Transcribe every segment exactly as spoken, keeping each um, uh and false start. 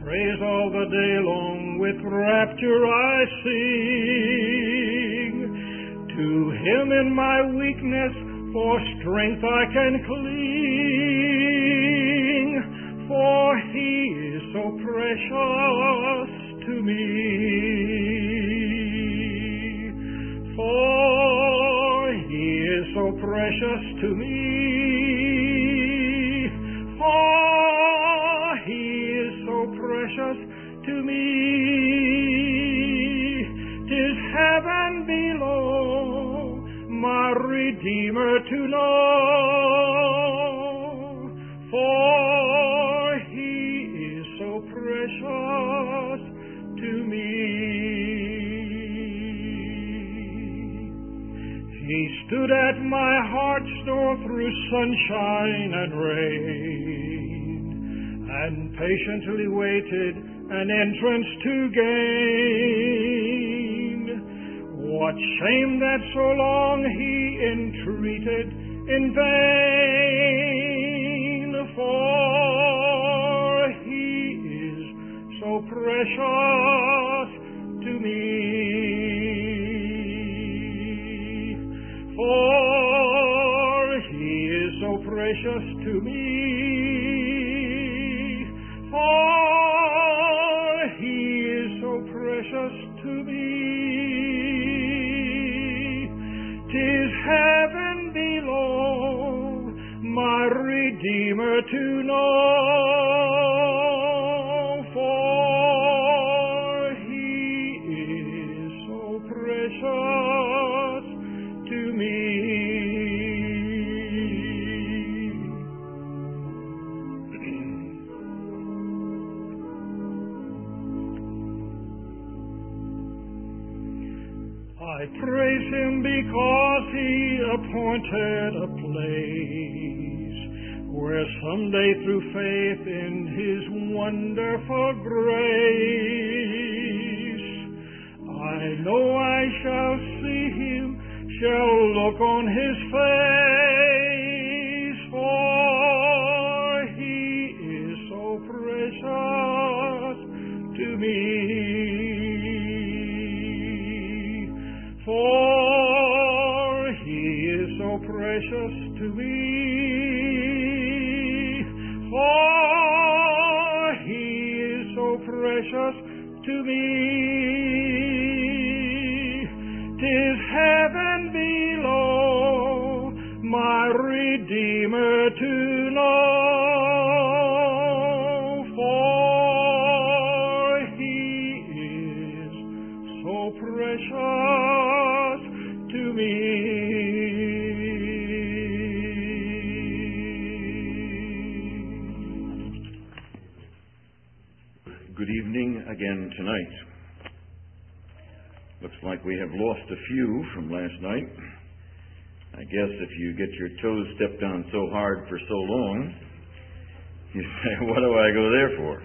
praise all the day long, with rapture I sing. To Him in my weakness for strength I can cling, for He is so precious to me. For He is so precious to me. For He is so precious to me. 'Tis heaven below, my Redeemer to know. For He is so precious to me. He stood at my heart's door through sunshine and rain, and patiently waited an entrance to gain. What shame that so long He entreated in vain, for He is so precious to me. For He is so precious to me. For He is so precious to me. 'Tis heaven below, my Redeemer to know. For He is so precious to me. I praise Him because He appointed a place where someday through faith in His wonderful grace, I know I shall see Him, shall look on His face, for He is so precious to me. For He is so precious to me. For He is so precious to me. 'Tis heaven below, my Redeemer to know. For He is so precious to me. Good evening again tonight. Looks like we have lost a few from last night. I guess if you get your toes stepped on so hard for so long, you say, what do I go there for?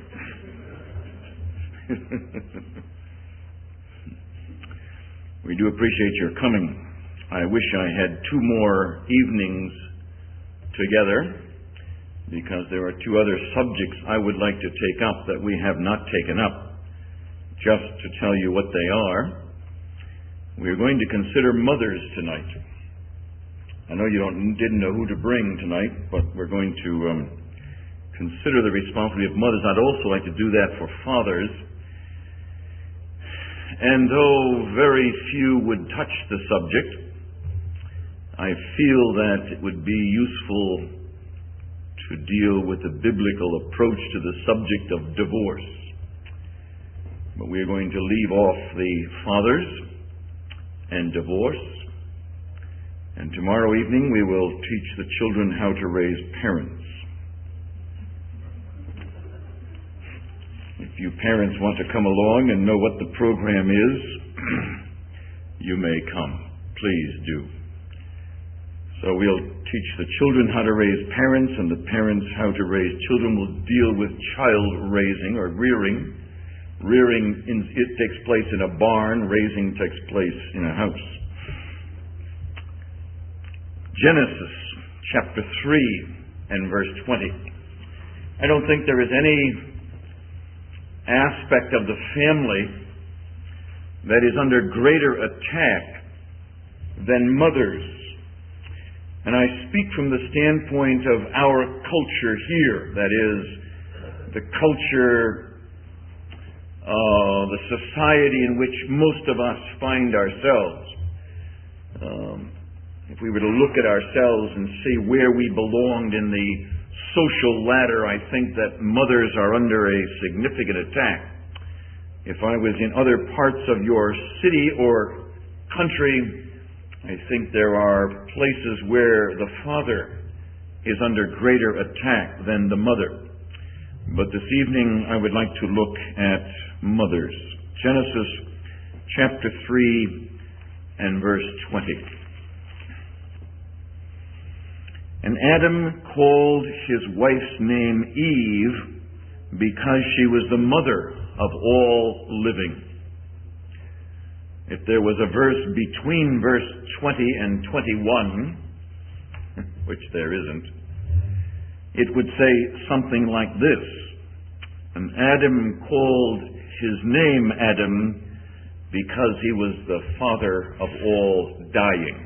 We do appreciate your coming. I wish I had two more evenings together, because there are two other subjects I would like to take up that we have not taken up. Just to tell you what they are, we are going to consider mothers tonight. I know you don't, didn't know who to bring tonight, but we're going to um, consider the responsibility of mothers. I'd also like to do that for fathers. And though very few would touch the subject, I feel that it would be useful to deal with the biblical approach to the subject of divorce. But we are going to leave off the fathers and divorce. And tomorrow evening we will teach the children how to raise parents. If you parents want to come along and know what the program is, you may come. Please do. So we'll teach the children how to raise parents, and the parents how to raise children. We'll deal with child raising or rearing. Rearing, in, it takes place in a barn. Raising takes place in a house. Genesis chapter three and verse twenty. I don't think there is any aspect of the family that is under greater attack than mothers. And I speak from the standpoint of our culture here, that is, the culture, uh, the society in which most of us find ourselves. Um, if we were to look at ourselves and see where we belonged in the social ladder, I think that mothers are under a significant attack. If I was in other parts of your city or country, I think there are places where the father is under greater attack than the mother. But this evening I would like to look at mothers. Genesis chapter three and verse twenty. And Adam called his wife's name Eve because she was the mother of all living. If there was a verse between verse twenty and twenty-one, which there isn't, it would say something like this. And Adam called his name Adam because he was the father of all dying.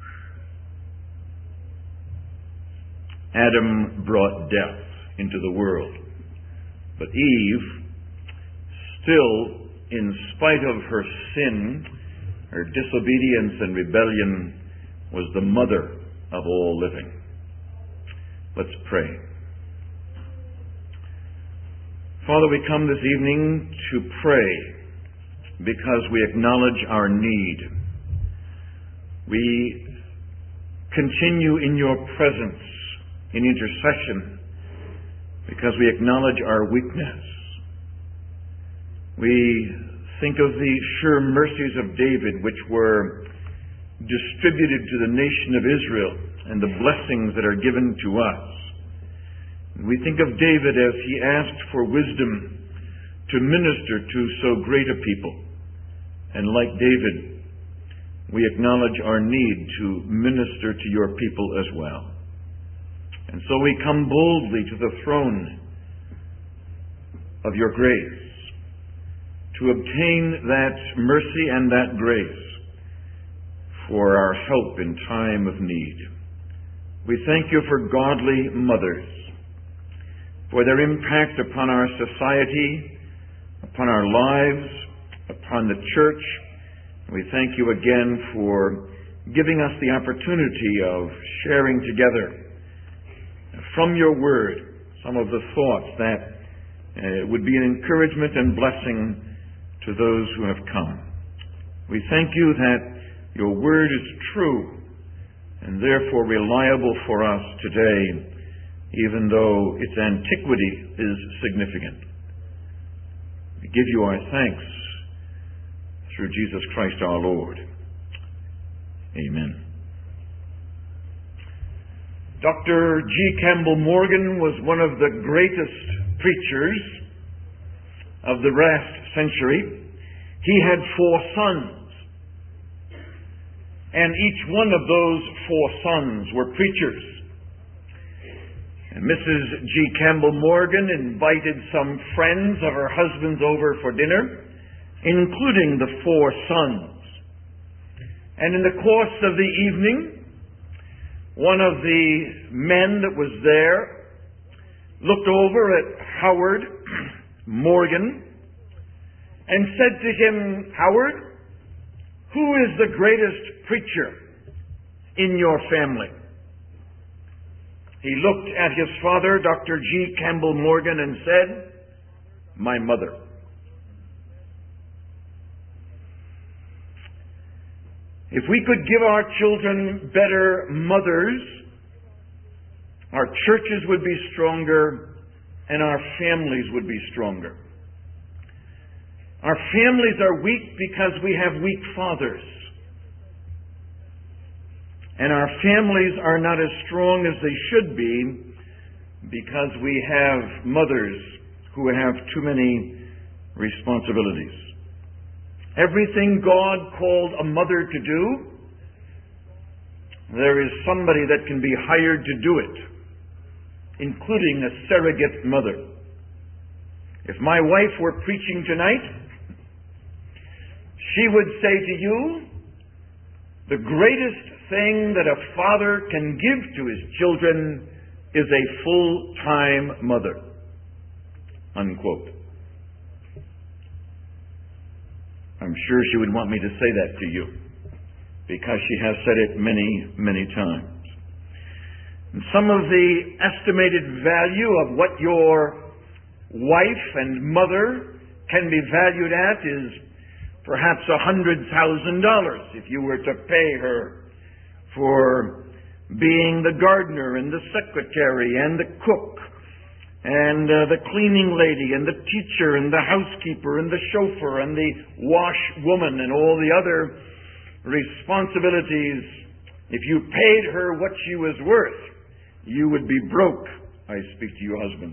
Adam brought death into the world. But Eve, still, in spite of her sin, her disobedience and rebellion, was the mother of all living. Let's pray. Father, we come this evening to pray because we acknowledge our need. We continue in your presence in intercession because we acknowledge our weakness. We think of the sure mercies of David, which were distributed to the nation of Israel, and the blessings that are given to us. We think of David as he asked for wisdom to minister to so great a people. And like David, we acknowledge our need to minister to your people as well. And so we come boldly to the throne of your grace to obtain that mercy and that grace for our help in time of need. We thank you for godly mothers, for their impact upon our society, upon our lives, upon the church. We thank you again for giving us the opportunity of sharing together from your word some of the thoughts that uh, would be an encouragement and blessing to those who have come. We thank you that your word is true and therefore reliable for us today, even though its antiquity is significant. We give you our thanks through Jesus Christ our Lord. Amen. Doctor G. Campbell Morgan was one of the greatest preachers of the last century. He had four sons, and each one of those four sons were preachers. And Missus G. Campbell Morgan invited some friends of her husband's over for dinner, including the four sons. And in the course of the evening, one of the men that was there looked over at Howard Morgan and said to him, "Howard, who is the greatest preacher in your family?" He looked at his father, Doctor G. Campbell Morgan, and said, "My mother." If we could give our children better mothers, our churches would be stronger and our families would be stronger. Our families are weak because we have weak fathers. And our families are not as strong as they should be because we have mothers who have too many responsibilities. Everything God called a mother to do, there is somebody that can be hired to do it, including a surrogate mother. If my wife were preaching tonight, she would say to you, the greatest thing that a father can give to his children is a full-time mother. Unquote. I'm sure she would want me to say that to you, because she has said it many, many times. And some of the estimated value of what your wife and mother can be valued at is perhaps a hundred thousand dollars if you were to pay her for being the gardener and the secretary and the cook and uh, the cleaning lady and the teacher and the housekeeper and the chauffeur and the washwoman and all the other responsibilities. If you paid her what she was worth, you would be broke. I speak to you husbands.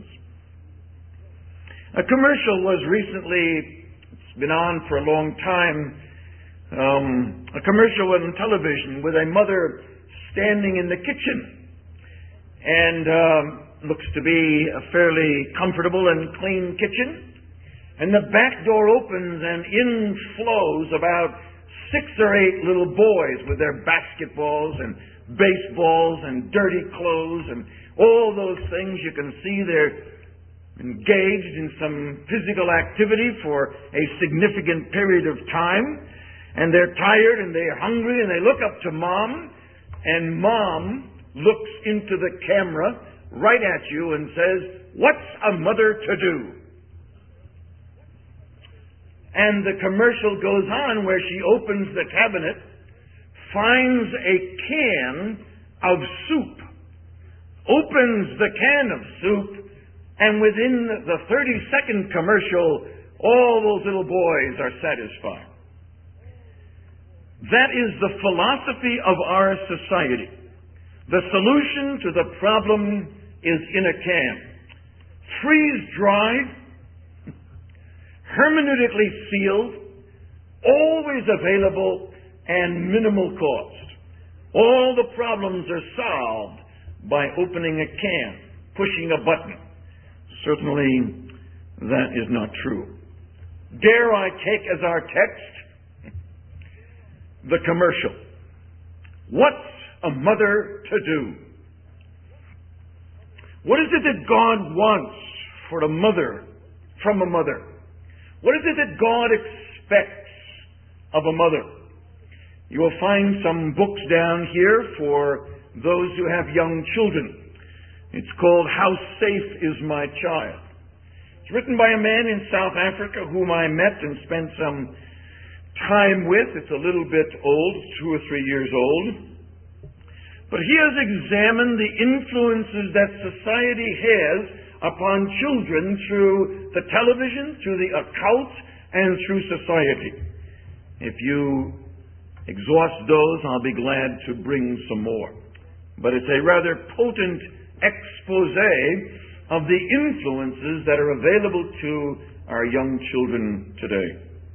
A commercial was recently, it's been on for a long time, um, a commercial on television with a mother standing in the kitchen. And um, looks to be a fairly comfortable and clean kitchen. And the back door opens and in flows about six or eight little boys with their basketballs and baseballs and dirty clothes and all those things. You can see they're engaged in some physical activity for a significant period of time, and they're tired and they're hungry, and they look up to Mom, and Mom looks into the camera right at you and says, "What's a mother to do?" And the commercial goes on where she opens the cabinet, finds a can of soup, opens the can of soup, and within the thirty-second commercial, all those little boys are satisfied. That is the philosophy of our society. The solution to the problem is in a can. Freeze-dried, hermeneutically sealed, always available, and minimal cost. All the problems are solved by opening a can, pushing a button. Certainly, that is not true. Dare I take as our text the commercial. What's a mother to do? What is it that God wants for a mother, from a mother? What is it that God expects of a mother? You will find some books down here for those who have young children. It's called How Safe Is My Child? It's written by a man in South Africa whom I met and spent some time with. It's a little bit old, two or three years old. But he has examined the influences that society has upon children through the television, through the occult, and through society. If you exhaust those, I'll be glad to bring some more. But it's a rather potent expose of the influences that are available to our young children today.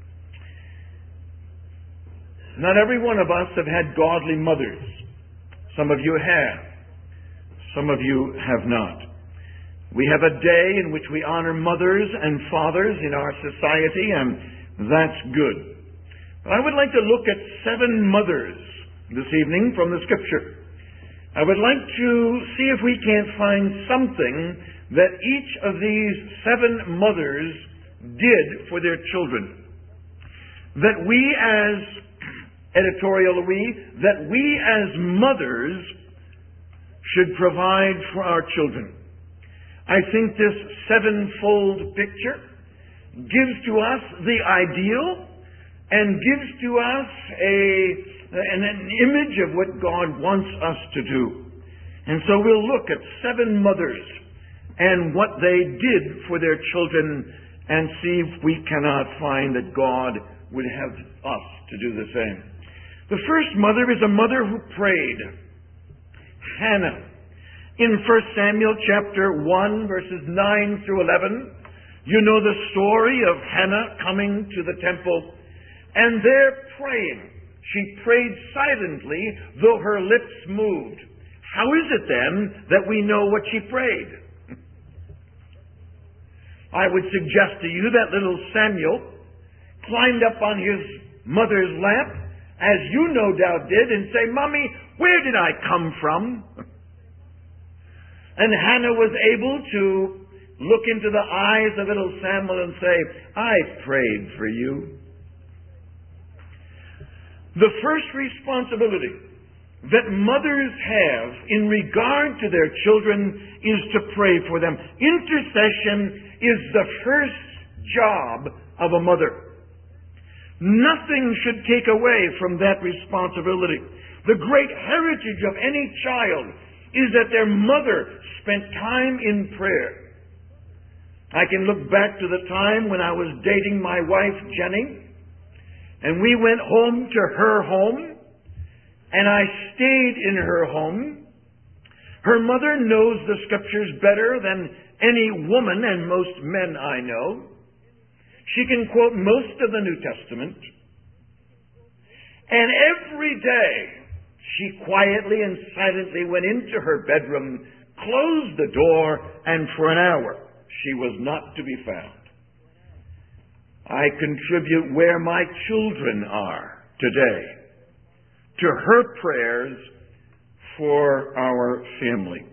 Not every one of us have had godly mothers. Some of you have. Some of you have not. We have a day in which we honor mothers and fathers in our society, and that's good. But I would like to look at seven mothers this evening from the Scripture. I would like to see if we can't find something that each of these seven mothers did for their children. That we as, editorial we, that we as mothers should provide for our children. I think this sevenfold picture gives to us the ideal and gives to us a, an, an image of what God wants us to do. And so we'll look at seven mothers and what they did for their children and see if we cannot find that God would have us to do the same. The first mother is a mother who prayed. Hannah. In First Samuel chapter one, verses nine through eleven, you know the story of Hannah coming to the temple, and there praying. She prayed silently, though her lips moved. How is it then that we know what she prayed? I would suggest to you that little Samuel climbed up on his mother's lap, as you no doubt did, and say, "Mommy, where did I come from?" And Hannah was able to look into the eyes of little Samuel and say, "I prayed for you." The first responsibility that mothers have in regard to their children is to pray for them. Intercession is the first job of a mother. Nothing should take away from that responsibility. The great heritage of any child is that their mother spent time in prayer. I can look back to the time when I was dating my wife, Jenny, and we went home to her home, and I stayed in her home. Her mother knows the Scriptures better than any woman and most men I know. She can quote most of the New Testament. And every day, she quietly and silently went into her bedroom, closed the door, and for an hour, she was not to be found. I contribute where my children are today to her prayers for our family.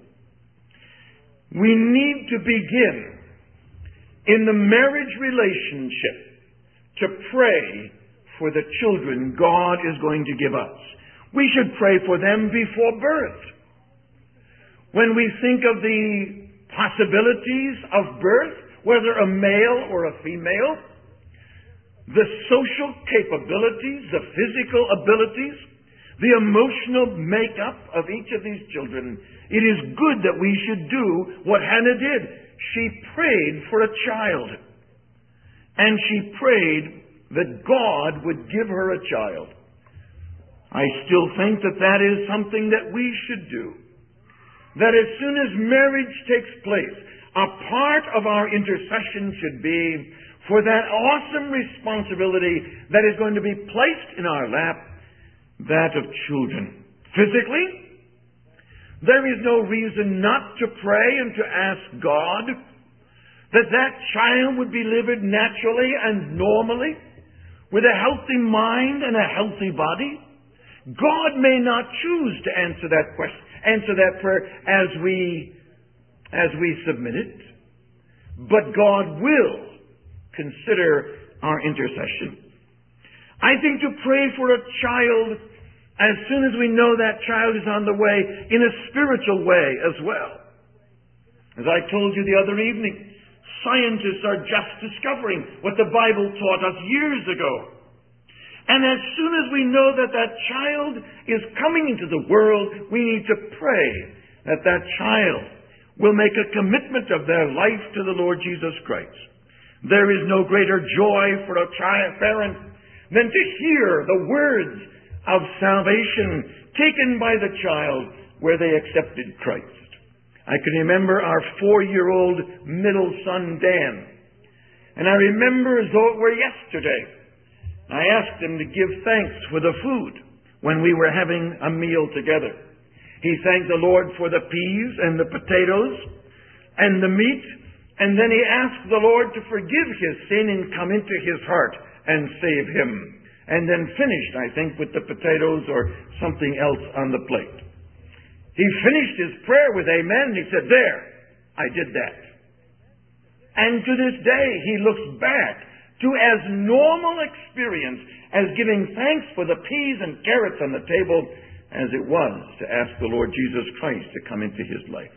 We need to begin in the marriage relationship to pray for the children God is going to give us. We should pray for them before birth. When we think of the possibilities of birth, whether a male or a female, the social capabilities, the physical abilities, the emotional makeup of each of these children, it is good that we should do what Hannah did. She prayed for a child. And she prayed that God would give her a child. I still think that that is something that we should do. That as soon as marriage takes place, a part of our intercession should be for that awesome responsibility that is going to be placed in our lap, that of children. Physically, there is no reason not to pray and to ask God that that child would be delivered naturally and normally, with a healthy mind and a healthy body. God may not choose to answer that question, answer that prayer as we, as we submit it, but God will consider our intercession. I think to pray for a child as soon as we know that child is on the way in a spiritual way as well. As I told you the other evening, scientists are just discovering what the Bible taught us years ago. And as soon as we know that that child is coming into the world, we need to pray that that child will make a commitment of their life to the Lord Jesus Christ. There is no greater joy for a child parent than to hear the words of salvation taken by the child where they accepted Christ. I can remember our four-year-old middle son, Dan. And I remember as though it were yesterday, I asked him to give thanks for the food when we were having a meal together. He thanked the Lord for the peas and the potatoes and the meat, and then he asked the Lord to forgive his sin and come into his heart and save him. And then finished, I think, with the potatoes or something else on the plate. He finished his prayer with amen, and he said, "There, I did that." And to this day, he looks back to as normal experience as giving thanks for the peas and carrots on the table as it was to ask the Lord Jesus Christ to come into his life.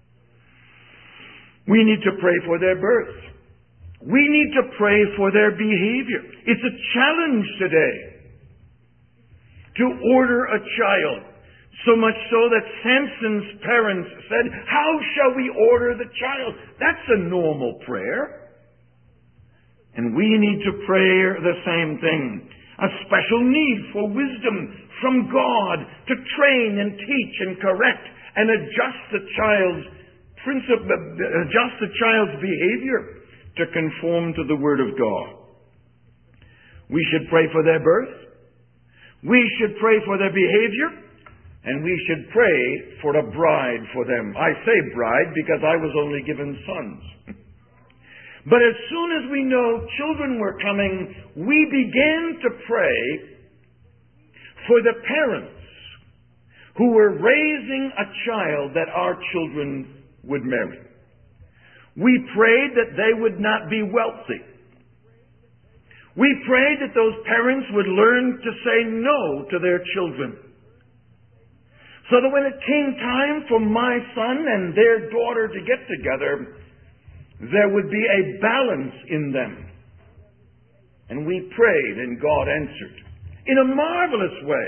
We need to pray for their birth. We need to pray for their behavior. It's a challenge today to order a child. So much so that Samson's parents said, "How shall we order the child?" That's a normal prayer. And we need to pray the same thing. A special need for wisdom from God to train and teach and correct and adjust the child's principle, adjust the child's behavior to conform to the Word of God. We should pray for their birth. We should pray for their behavior. And we should pray for a bride for them. I say bride because I was only given sons. But as soon as we know children were coming, we began to pray for the parents who were raising a child that our children would marry. We prayed that they would not be wealthy. We prayed that those parents would learn to say no to their children. So that when it came time for my son and their daughter to get together, there would be a balance in them. And we prayed and God answered in a marvelous way.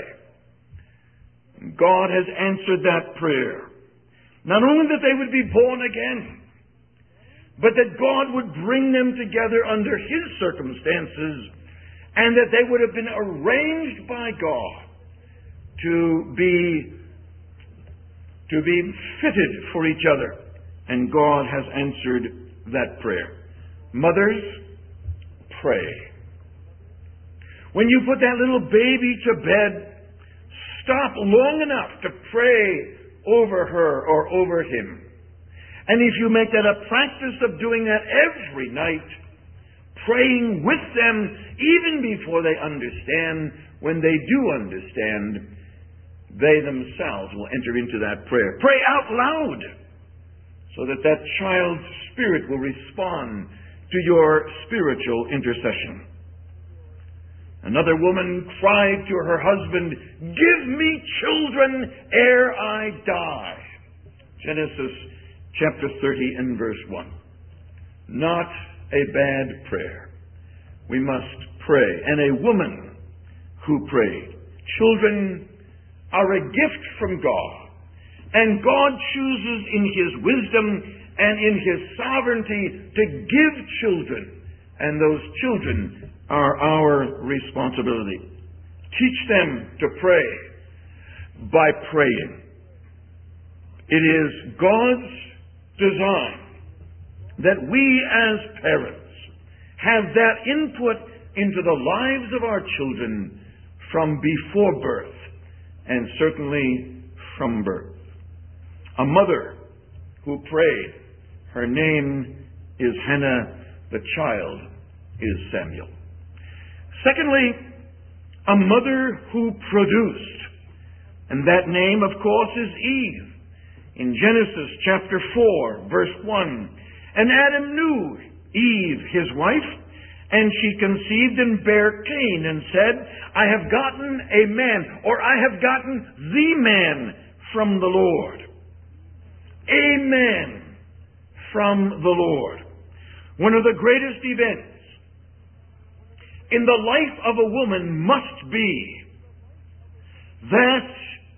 God has answered that prayer. Not only that they would be born again, but that God would bring them together under His circumstances, and that they would have been arranged by God to be, to be fitted for each other. And God has answered that prayer. Mothers, pray. When you put that little baby to bed, stop long enough to pray over her or over him. And if you make that a practice of doing that every night, praying with them even before they understand, when they do understand, they themselves will enter into that prayer. Pray out loud so that that child's spirit will respond to your spiritual intercession. Another woman cried to her husband, "Give me children ere I die." Genesis chapter thirty and verse one. Not a bad prayer. We must pray. And a woman who prayed. Children are a gift from God. And God chooses in His wisdom and in His sovereignty to give children. And those children are our responsibility. Teach them to pray by praying. It is God's design that we as parents have that input into the lives of our children from before birth and certainly from birth. A mother who prayed, her name is Hannah, the child is Samuel. Secondly, a mother who produced, and that name, of course, is Eve. In Genesis chapter four, verse one, "And Adam knew Eve, his wife, and she conceived and bare Cain, and said, I have gotten a man, or I have gotten the man from the Lord." A man from the Lord. One of the greatest events in the life of a woman must be that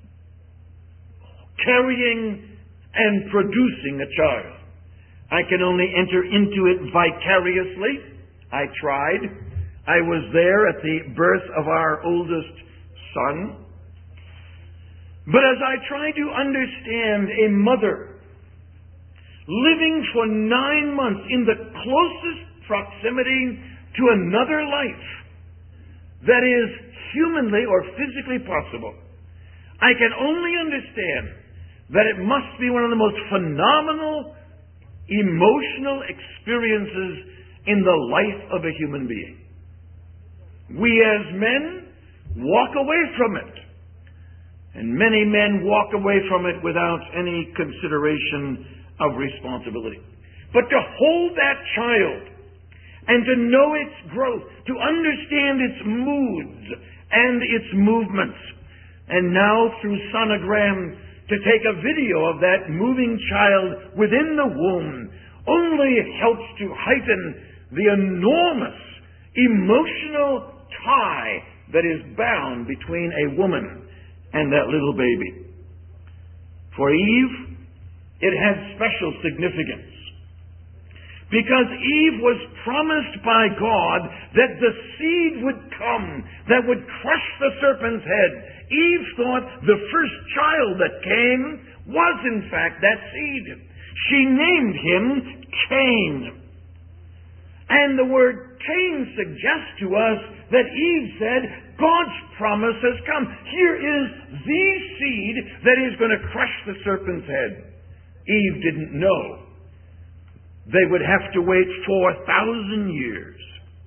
carrying and producing a child. I can only enter into it vicariously. I tried. I was there at the birth of our oldest son. But as I tried to understand a mother living for nine months in the closest proximity to another life that is humanly or physically possible, I can only understand that it must be one of the most phenomenal emotional experiences in the life of a human being. We as men walk away from it. And many men walk away from it without any consideration of responsibility. But to hold that child and to know its growth, to understand its moods and its movements, and now through sonogram to take a video of that moving child within the womb only helps to heighten the enormous emotional tie that is bound between a woman and that little baby. For Eve, it had special significance. Because Eve was promised by God that the seed would come that would crush the serpent's head. Eve thought the first child that came was in fact that seed. She named him Cain. And the word Cain suggests to us that Eve said, God's promise has come. Here is the seed that is going to crush the serpent's head. Eve didn't know they would have to wait four thousand years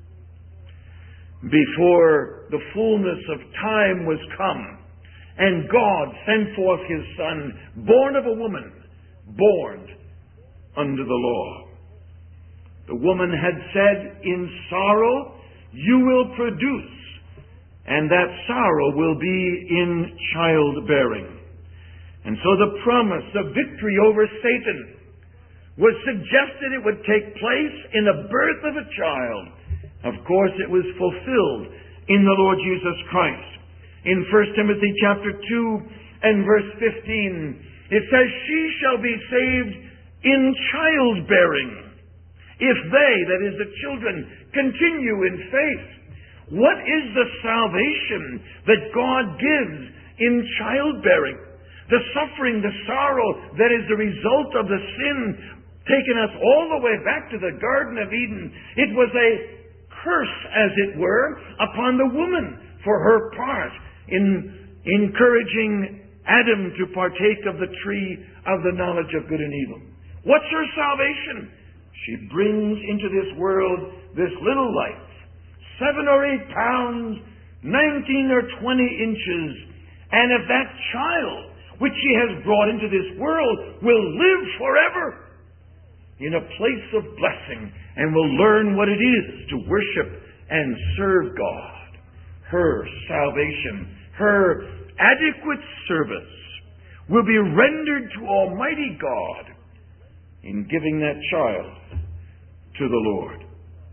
before the fullness of time was come, and God sent forth His Son, born of a woman, born under the law. The woman had said, in sorrow you will produce, and that sorrow will be in childbearing. And so the promise of victory over Satan was suggested it would take place in the birth of a child. Of course, it was fulfilled in the Lord Jesus Christ. In First Timothy chapter two and verse fifteen, it says, she shall be saved in childbearing, if they, that is the children, continue in faith. What is the salvation that God gives in childbearing? The suffering, the sorrow that is the result of the sin taking us all the way back to the Garden of Eden. It was a curse, as it were, upon the woman for her part in encouraging Adam to partake of the tree of the knowledge of good and evil. What's her salvation? She brings into this world this little life, seven or eight pounds, nineteen or twenty inches, and if that child which she has brought into this world will live forever in a place of blessing and will learn what it is to worship and serve God. Her salvation, her adequate service will be rendered to Almighty God in giving that child to the Lord.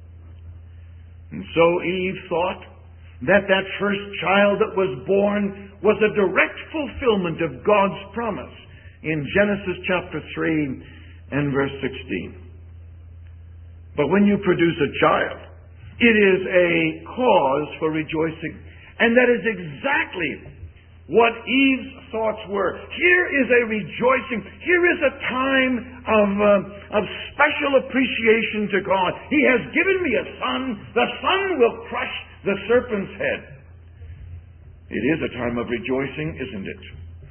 And so Eve thought that that first child that was born was a direct fulfillment of God's promise in Genesis chapter three and verse sixteen. But when you produce a child, it is a cause for rejoicing. And that is exactly what Eve's thoughts were. Here is a rejoicing. Here is a time of, uh, of special appreciation to God. He has given me a son. The son will crush the serpent's head. It is a time of rejoicing, isn't it?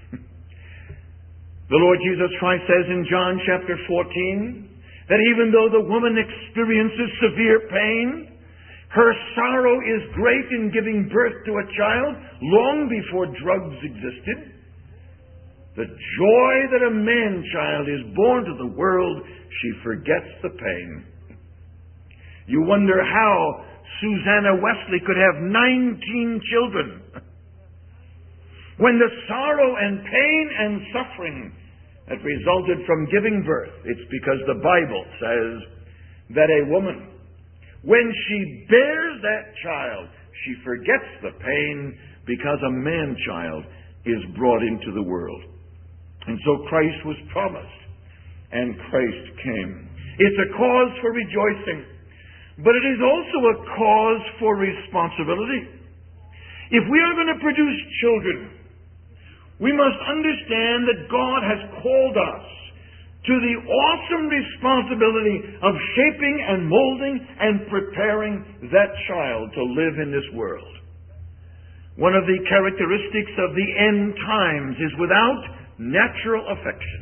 The Lord Jesus Christ says in John chapter fourteen that even though the woman experiences severe pain, her sorrow is great in giving birth to a child long before drugs existed. The joy that a man-child is born to the world, she forgets the pain. You wonder how Susanna Wesley could have nineteen children. When the sorrow and pain and suffering that resulted from giving birth, it's because the Bible says that a woman, when she bears that child, she forgets the pain because a man-child is brought into the world. And so Christ was promised, and Christ came. It's a cause for rejoicing, but it is also a cause for responsibility. If we are going to produce children, we must understand that God has called us to the awesome responsibility of shaping and molding and preparing that child to live in this world. One of the characteristics of the end times is without natural affection.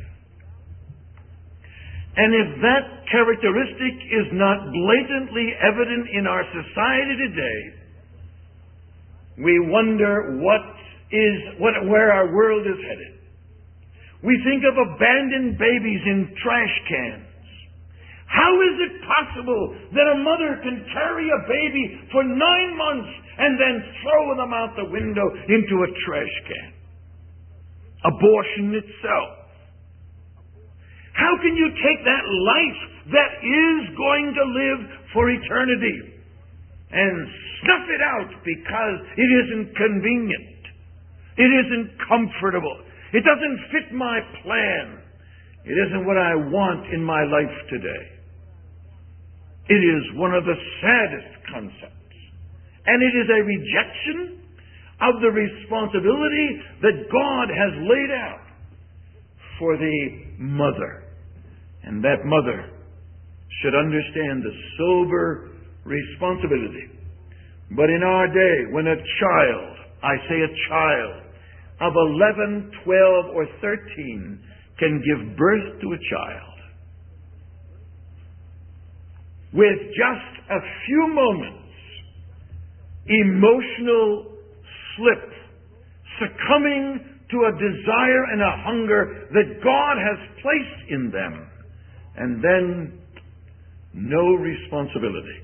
And if that characteristic is not blatantly evident in our society today, we wonder what is what where our world is headed. We think of abandoned babies in trash cans. How is it possible that a mother can carry a baby for nine months and then throw them out the window into a trash can? Abortion itself. How can you take that life that is going to live for eternity and snuff it out because it isn't convenient? It isn't comfortable. It doesn't fit my plan. It isn't what I want in my life today. It is one of the saddest concepts. And it is a rejection of the responsibility that God has laid out for the mother. And that mother should understand the sober responsibility. But in our day, when a child, I say a child, of eleven, twelve, or thirteen can give birth to a child, with just a few moments, emotional slip, succumbing to a desire and a hunger that God has placed in them, and then no responsibility.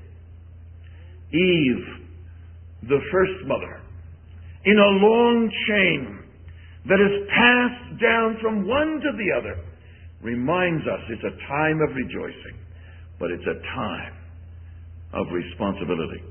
Eve, the first mother, in a long chain that is passed down from one to the other, reminds us it's a time of rejoicing, but it's a time of responsibility.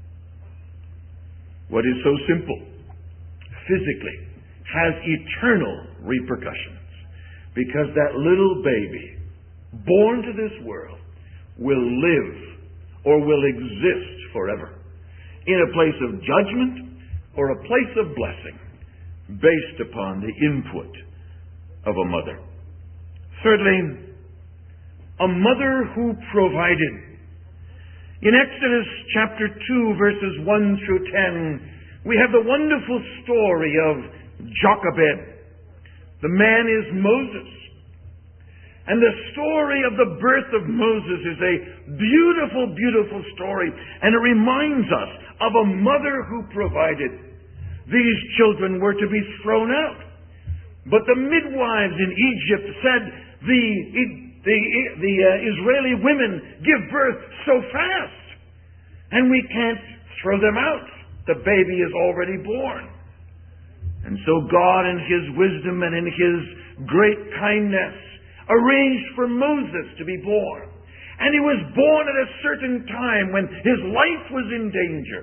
What is so simple, physically, has eternal repercussions, because that little baby, born to this world, will live or will exist forever in a place of judgment or a place of blessing based upon the input of a mother. Thirdly, a mother who provided. In Exodus chapter two, verses one through ten, we have the wonderful story of Jochebed. The man is Moses. And the story of the birth of Moses is a beautiful, beautiful story. And it reminds us of a mother who provided. These children were to be thrown out. But the midwives in Egypt said, the, the, the uh, Israeli women give birth so fast, and we can't throw them out. The baby is already born. And so God, in His wisdom and in His great kindness, arranged for Moses to be born. And he was born at a certain time when his life was in danger.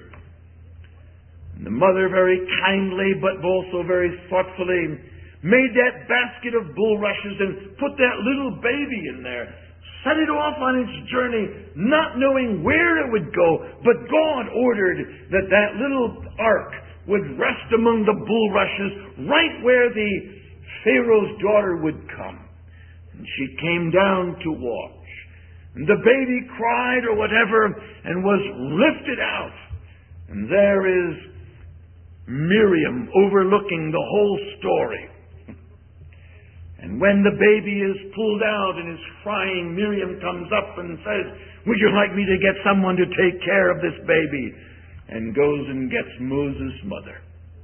And the mother very kindly, but also very thoughtfully, made that basket of bulrushes and put that little baby in there. Set it off on its journey, not knowing where it would go. But God ordered that that little ark would rest among the bulrushes right where the Pharaoh's daughter would come. And she came down to watch. And the baby cried or whatever and was lifted out. And there is Miriam overlooking the whole story. And when the baby is pulled out and is crying, Miriam comes up and says, "Would you like me to get someone to take care of this baby?" And goes and gets Moses' mother.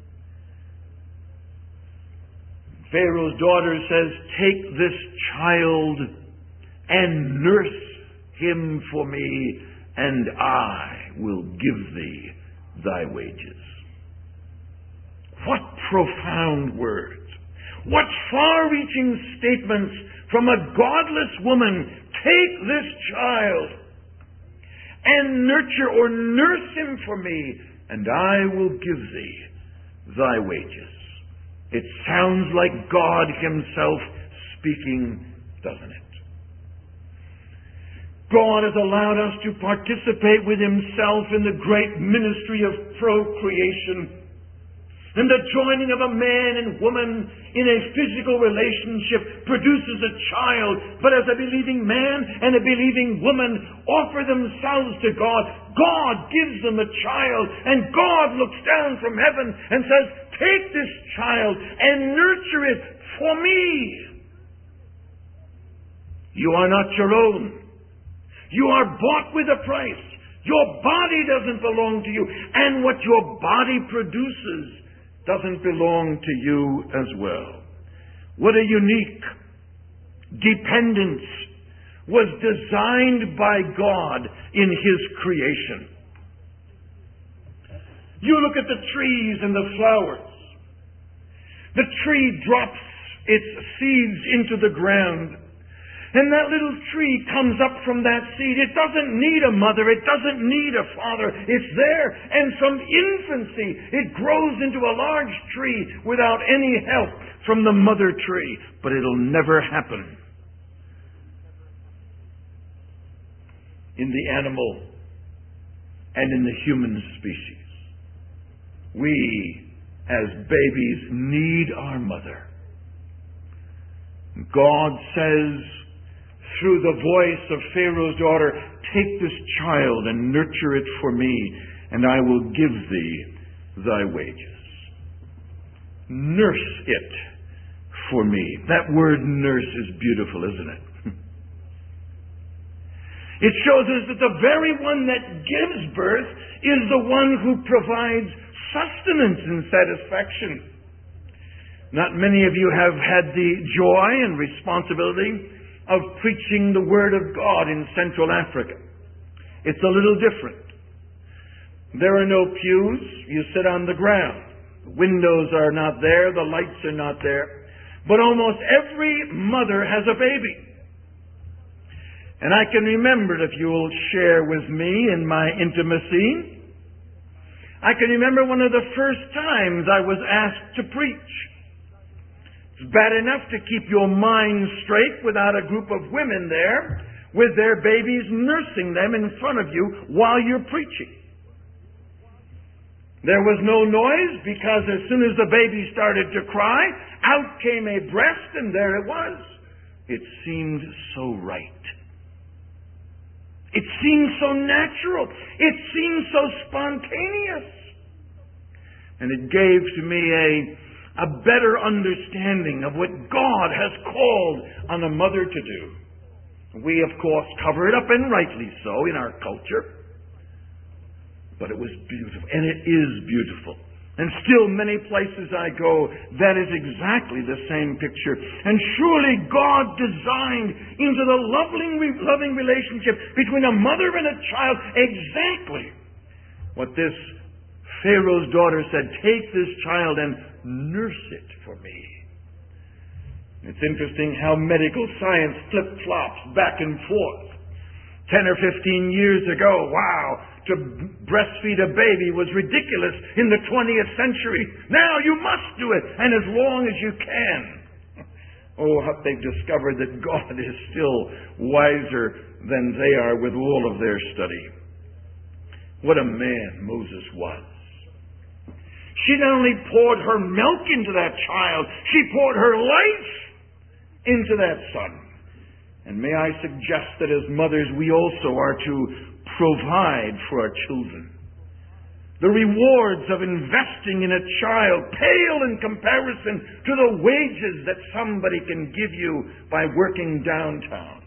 Pharaoh's daughter says, "Take this child and nurse him for me, and I will give thee thy wages." What profound words. What far-reaching statements from a godless woman. Take this child and nurture or nurse him for me, and I will give thee thy wages. It sounds like God Himself speaking, doesn't it? God has allowed us to participate with Himself in the great ministry of procreation. And the joining of a man and woman in a physical relationship produces a child. But as a believing man and a believing woman offer themselves to God, God gives them a child. And God looks down from heaven and says, "Take this child and nurture it for me." You are not your own. You are bought with a price. Your body doesn't belong to you. And what your body produces doesn't belong to you as well. What a unique dependence was designed by God in His creation. You look at the trees and the flowers. The tree drops its seeds into the ground. And that little tree comes up from that seed. It doesn't need a mother. It doesn't need a father. It's there. And from infancy, it grows into a large tree without any help from the mother tree. But it'll never happen in the animal and in the human species. We, as babies, need our mother. God says, through the voice of Pharaoh's daughter, "Take this child and nurture it for me, and I will give thee thy wages." Nurse it for me. That word nurse is beautiful, isn't it? It shows us that the very one that gives birth is the one who provides sustenance and satisfaction. Not many of you have had the joy and responsibility of preaching the Word of God in Central Africa. It's a little different. There are no pews. You sit on the ground. The windows are not there. The lights are not there. But almost every mother has a baby. And I can remember, if you'll share with me in my intimacy, I can remember one of the first times I was asked to preach. It's bad enough to keep your mind straight without a group of women there with their babies nursing them in front of you while you're preaching. There was no noise because as soon as the baby started to cry, out came a breast and there it was. It seemed so right. It seemed so natural. It seemed so spontaneous. And it gave to me a, a better understanding of what God has called on a mother to do. We, of course, cover it up, and rightly so, in our culture. But it was beautiful, and it is beautiful. And still many places I go, that is exactly the same picture. And surely God designed into the loving, loving relationship between a mother and a child exactly what this Pharaoh's daughter said, take this child and nurse it for me. It's interesting how medical science flip-flops back and forth. Ten or fifteen years ago, wow, to breastfeed a baby was ridiculous in the twentieth century. Now you must do it, and as long as you can. Oh, how they've discovered that God is still wiser than they are with all of their study. What a man Moses was. She not only poured her milk into that child, she poured her life into that son. And may I suggest that as mothers, we also are to provide for our children. The rewards of investing in a child pale in comparison to the wages that somebody can give you by working downtown.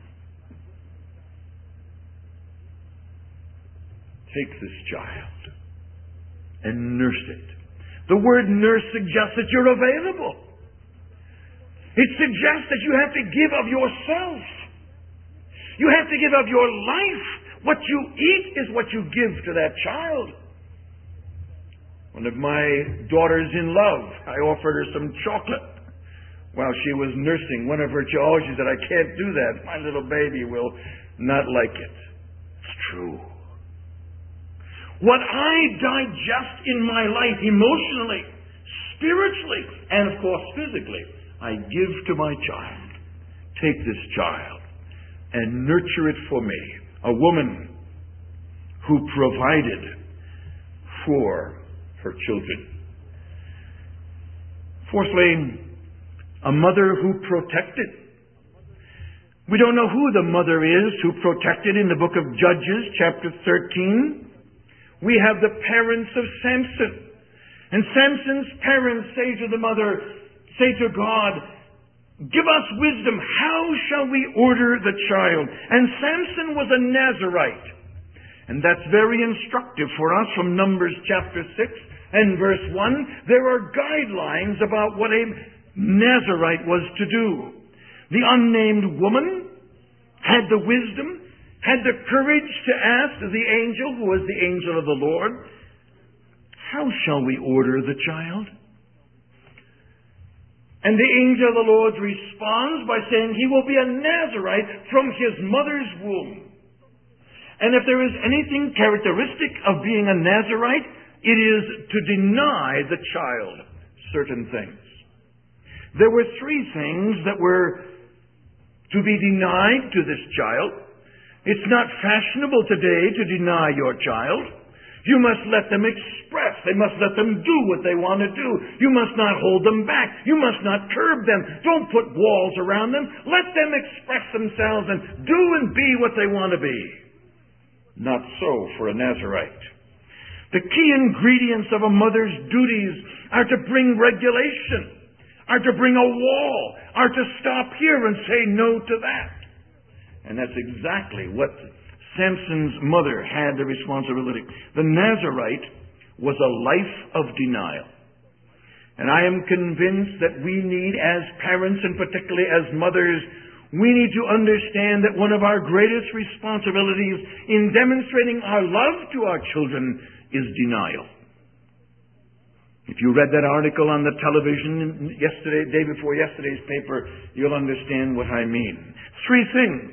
Take this child and nurse it. The word nurse suggests that you're available. It suggests that you have to give of yourself. You have to give of your life. What you eat is what you give to that child. One of my daughters in love, I offered her some chocolate while she was nursing one of her children. She said, I can't do that. My little baby will not like it. It's true. What I digest in my life emotionally, spiritually, and of course physically, I give to my child. Take this child and nurture it for me. A woman who provided for her children. Fourthly, a mother who protected. We don't know who the mother is who protected in the book of Judges, chapter thirteen. We have the parents of Samson. And Samson's parents say to the mother, say to God, give us wisdom. How shall we order the child? And Samson was a Nazirite. And that's very instructive for us from Numbers chapter six and verse one. There are guidelines about what a Nazirite was to do. The unnamed woman had the wisdom, had the courage to ask the angel, who was the angel of the Lord, how shall we order the child? And the angel of the Lord responds by saying he will be a Nazirite from his mother's womb. And if there is anything characteristic of being a Nazirite, it is to deny the child certain things. There were three things that were to be denied to this child. It's not fashionable today to deny your child. You must let them express. They must let them do what they want to do. You must not hold them back. You must not curb them. Don't put walls around them. Let them express themselves and do and be what they want to be. Not so for a Nazirite. The key ingredients of a mother's duties are to bring regulation, are to bring a wall, are to stop here and say no to that. And that's exactly what Samson's mother had the responsibility. The Nazarite was a life of denial. And I am convinced that we need, as parents and particularly as mothers, we need to understand that one of our greatest responsibilities in demonstrating our love to our children is denial. If you read that article on the television yesterday, day before yesterday's paper, you'll understand what I mean. Three things.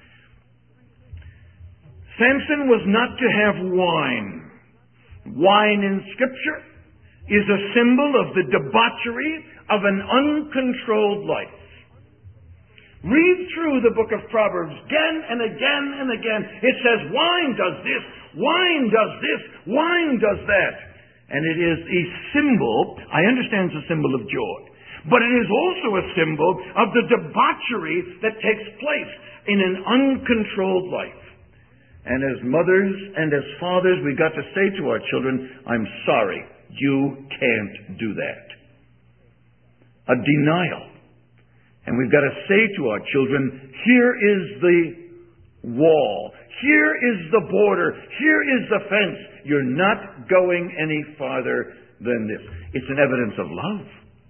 Samson was not to have wine. Wine in Scripture is a symbol of the debauchery of an uncontrolled life. Read through the book of Proverbs again and again and again. It says wine does this, wine does this, wine does that. And it is a symbol, I understand it's a symbol of joy, but it is also a symbol of the debauchery that takes place in an uncontrolled life. And as mothers and as fathers, we've got to say to our children, I'm sorry, you can't do that. A denial. And we've got to say to our children, here is the wall. Here is the border. Here is the fence. You're not going any farther than this. It's an evidence of love.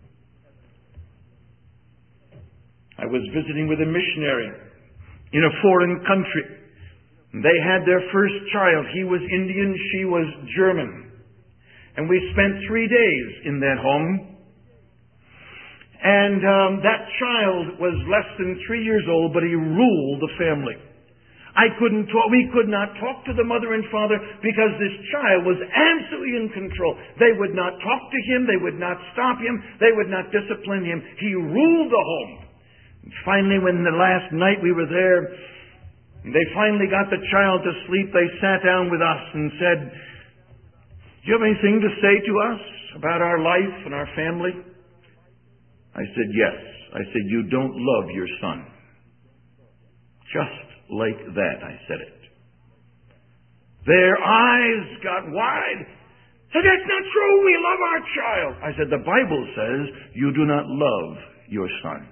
I was visiting with a missionary in a foreign country. They had their first child. He was Indian, she was German. And we spent three days in that home. And um, that child was less than three years old, but he ruled the family. I couldn't talk, we could not talk to the mother and father because this child was absolutely in control. They would not talk to him, they would not stop him, they would not discipline him. He ruled the home. And finally, when the last night we were there, they finally got the child to sleep, they sat down with us and said, do you have anything to say to us about our life and our family? I said, yes. I said, you don't love your son. Just like that, I said it. Their eyes got wide. Said, that's not true. We love our child. I said, the Bible says you do not love your son.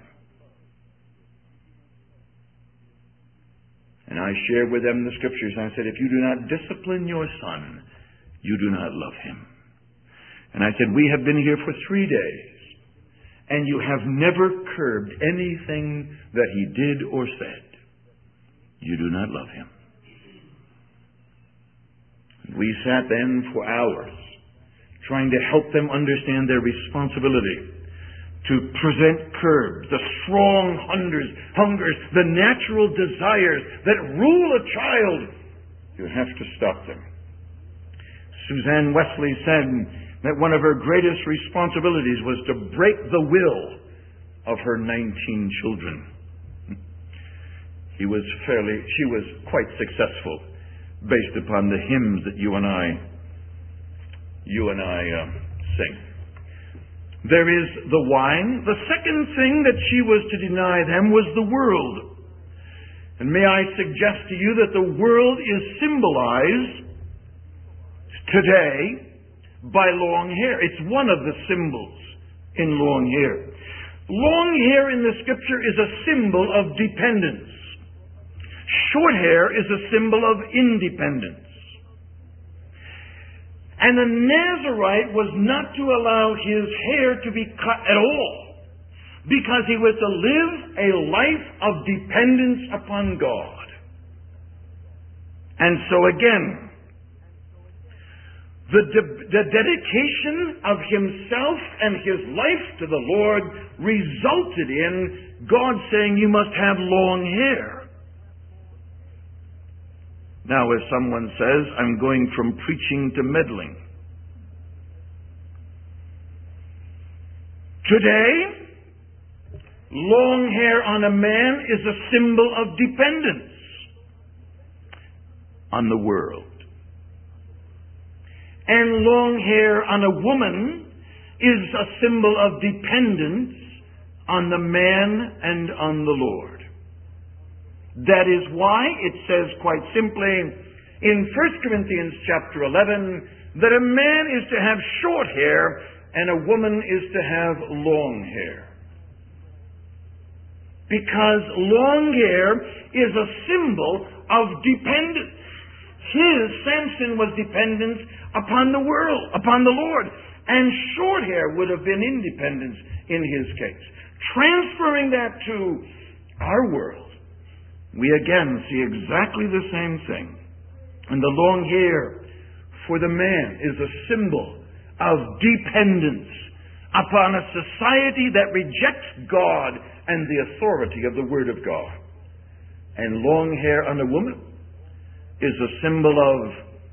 And I shared with them the scriptures. I said, if you do not discipline your son, you do not love him. And I said, we have been here for three days, and you have never curbed anything that he did or said. You do not love him. We sat then for hours trying to help them understand their responsibility to present curbs, the strong hungers, hungers, the natural desires that rule a child. You have to stop them. Suzanne Wesley said that one of her greatest responsibilities was to break the will of her nineteen children. He was fairly, she was quite successful based upon the hymns that you and I, you and I uh, sing. There is the wine. The second thing that she was to deny them was the world. And may I suggest to you that the world is symbolized today by long hair. It's one of the symbols in long hair. Long hair in the Scripture is a symbol of dependence. Short hair is a symbol of independence. And the Nazarite was not to allow his hair to be cut at all, because he was to live a life of dependence upon God. And so again, the, de- the dedication of himself and his life to the Lord resulted in God saying, you must have long hair. Now, as someone says, I'm going from preaching to meddling. Today, long hair on a man is a symbol of dependence on the world. And long hair on a woman is a symbol of dependence on the man and on the Lord. That is why it says quite simply in First Corinthians chapter eleven that a man is to have short hair and a woman is to have long hair. Because long hair is a symbol of dependence. His, Samson, was dependence upon the world, upon the Lord. And short hair would have been independence in his case. Transferring that to our world, we again see exactly the same thing. And the long hair for the man is a symbol of dependence upon a society that rejects God and the authority of the Word of God. And long hair on a woman is a symbol of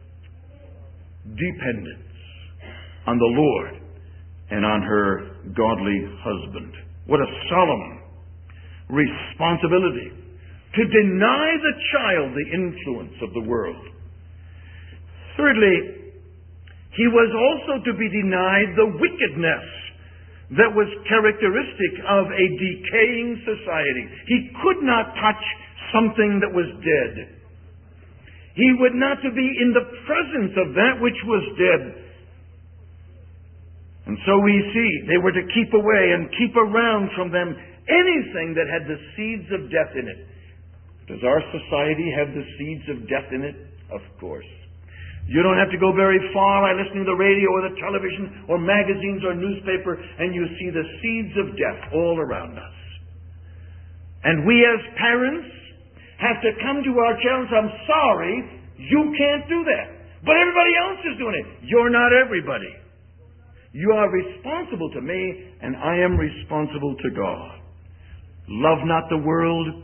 dependence on the Lord and on her godly husband. What a solemn responsibility to deny the child the influence of the world. Thirdly, he was also to be denied the wickedness that was characteristic of a decaying society. He could not touch something that was dead. He would not to be in the presence of that which was dead. And so we see they were to keep away and keep around from them anything that had the seeds of death in it. Does our society have the seeds of death in it? Of course. You don't have to go very far by listening to the radio or the television or magazines or newspaper, and you see the seeds of death all around us. And we as parents have to come to our children and say, I'm sorry, you can't do that. But everybody else is doing it. You're not everybody. You are responsible to me, and I am responsible to God. Love not the world,